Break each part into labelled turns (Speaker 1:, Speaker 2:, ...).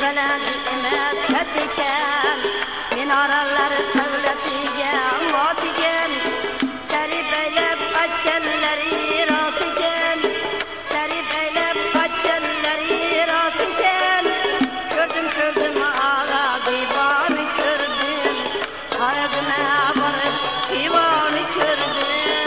Speaker 1: bilen emas kasiken minaralları savlatigen vasigen tarif eylep açenleri rasigen tarif eylep açenleri rasigen gördüm ağa divanı gördüm haradına varıp divanı gördüm.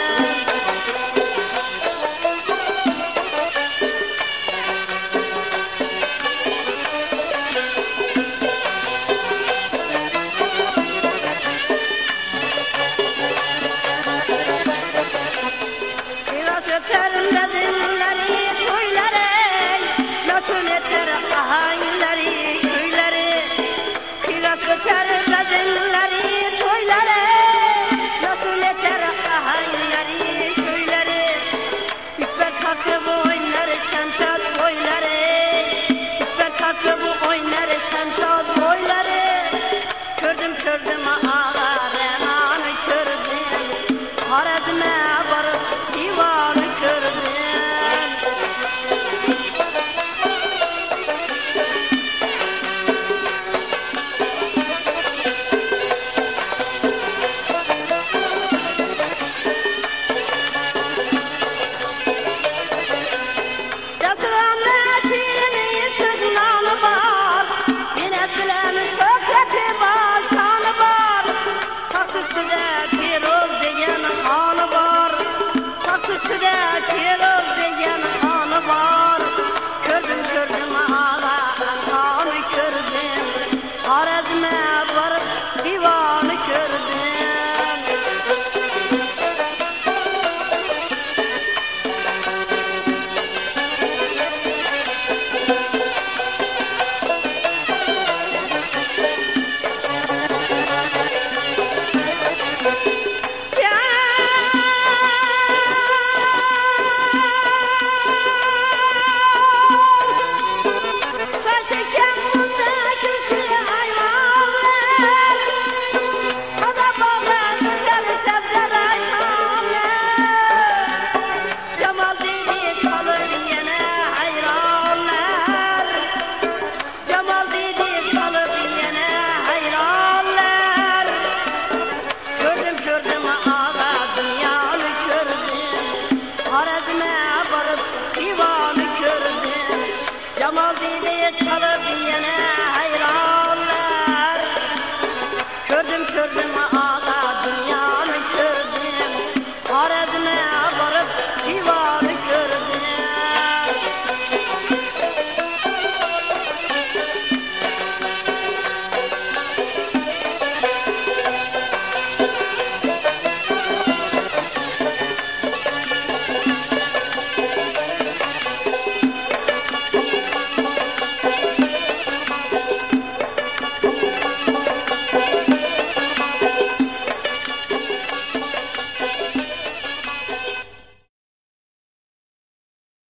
Speaker 1: Terlezinleri köyleri nasıl yeter ahayları köyleri kiraz terlezinleri köyleri nasıl yeter ahayları köyleri hükmet kalkı bu oynar şemşat köyleri hükmet kalkı bu oynar şemşat köyleri gördüm ağa remanı gördüm haradına varıp divanı gördüm. Yazılanlar şiirini sırtlanı var, yine bilen şöhreti var, şanı var. Tak üstüde Pirol diyen hanı var, tak üstüde Pirol diyen hanı var. Gördüm ağa hanı gördüm, Harazm'a varıp divanı gördüm. Harazm'a varıp divanı gördüm. Cemal dili kalıp yine